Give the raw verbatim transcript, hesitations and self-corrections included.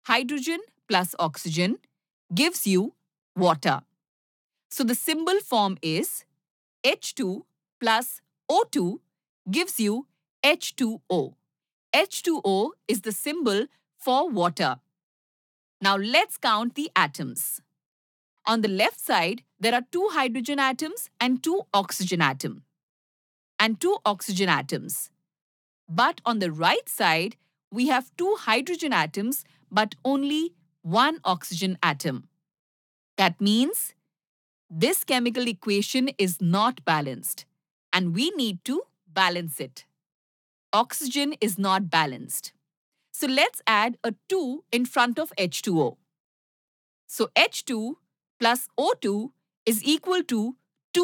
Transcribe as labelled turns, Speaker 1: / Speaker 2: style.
Speaker 1: hydrogen plus oxygen gives you water. So the symbol form is H two plus O two gives you H two O. H two O is the symbol for water. Now let's count the atoms. On the left side, there are two hydrogen atoms and two oxygen atoms. And two oxygen atoms. But on the right side, we have two hydrogen atoms but only one oxygen atom. That means this chemical equation is not balanced and we need to balance it. Oxygen is not balanced. So let's add a two in front of H two O. So H two plus O two is equal to